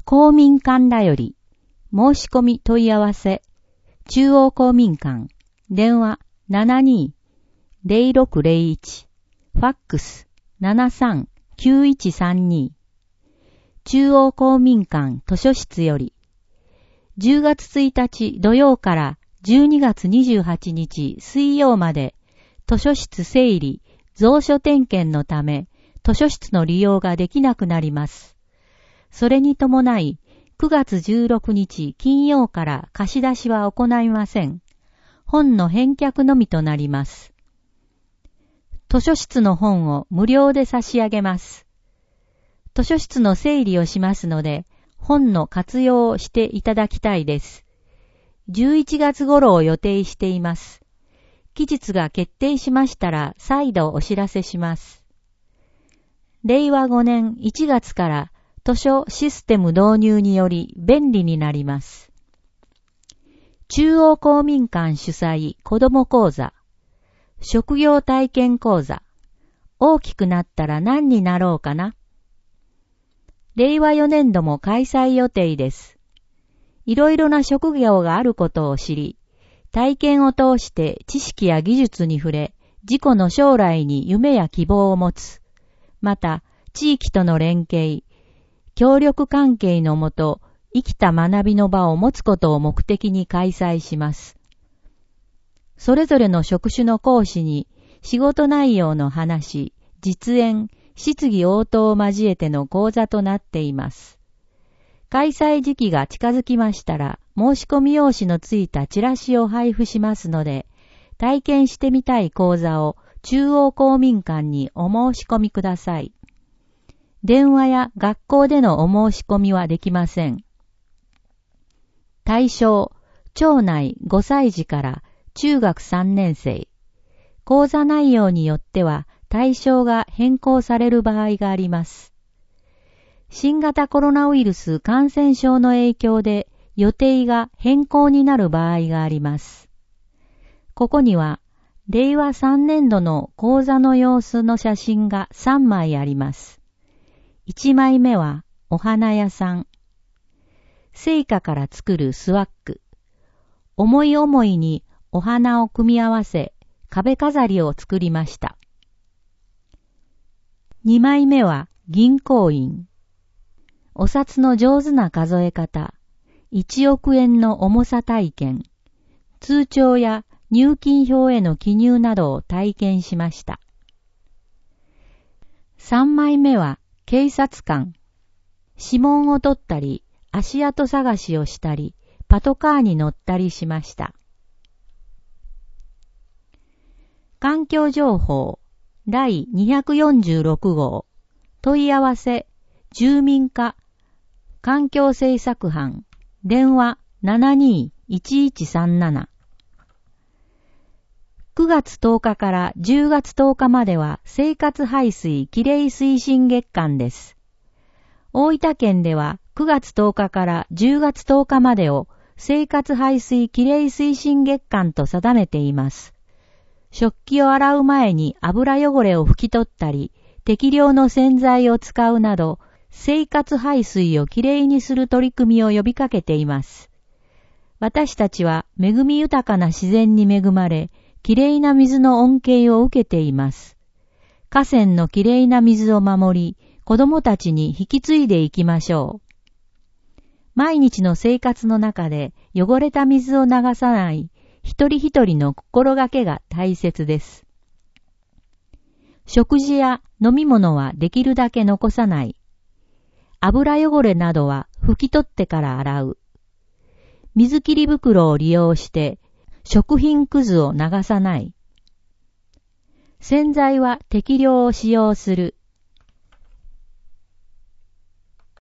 公民館らより、申し込み問い合わせ、中央公民館、電話72-0601、ファックス73-9132、中央公民館図書室より、10月1日土曜から12月28日水曜まで、図書室整理、蔵書点検のため、図書室の利用ができなくなります。それに伴い、9月16日金曜から貸し出しは行いません。本の返却のみとなります。図書室の本を無料で差し上げます。図書室の整理をしますので、本の活用をしていただきたいです。11月頃を予定しています。期日が決定しましたら再度お知らせします。令和5年1月から図書システム導入により便利になります。中央公民館主催子ども講座、職業体験講座、大きくなったら何になろうかな。令和4年度も開催予定です。いろいろな職業があることを知り、体験を通して知識や技術に触れ、自己の将来に夢や希望を持つ。また、地域との連携、協力関係のもと、生きた学びの場を持つことを目的に開催します。それぞれの職種の講師に仕事内容の話、実演、質疑応答を交えての講座となっています。開催時期が近づきましたら、申し込み用紙のついたチラシを配布しますので、体験してみたい講座を中央公民館にお申し込みください。電話や学校でのお申し込みはできません。対象、町内5歳児から中学3年生。講座内容によっては対象が変更される場合があります。新型コロナウイルス感染症の影響で予定が変更になる場合があります。ここには、令和3年度の講座の様子の写真が3枚あります。1枚目はお花屋さん。生花から作るスワッグ。思い思いにお花を組み合わせ、壁飾りを作りました。2枚目は銀行員。お札の上手な数え方、1億円の重さ体験、通帳や入金表への記入などを体験しました。3枚目は警察官。指紋を取ったり、足跡探しをしたり、パトカーに乗ったりしました。環境情報第246号問い合わせ住民課環境政策班電話72-1137 9月10日から10月10日までは生活排水きれい推進月間です。大分県では9月10日から10月10日までを生活排水きれい推進月間と定めています。食器を洗う前に油汚れを拭き取ったり、適量の洗剤を使うなど、生活排水をきれいにする取り組みを呼びかけています。私たちは恵み豊かな自然に恵まれ、きれいな水の恩恵を受けています。河川のきれいな水を守り、子供たちに引き継いでいきましょう。毎日の生活の中で汚れた水を流さない一人一人の心がけが大切です。食事や飲み物はできるだけ残さない。油汚れなどは拭き取ってから洗う。水切り袋を利用して食品くずを流さない。洗剤は適量を使用する。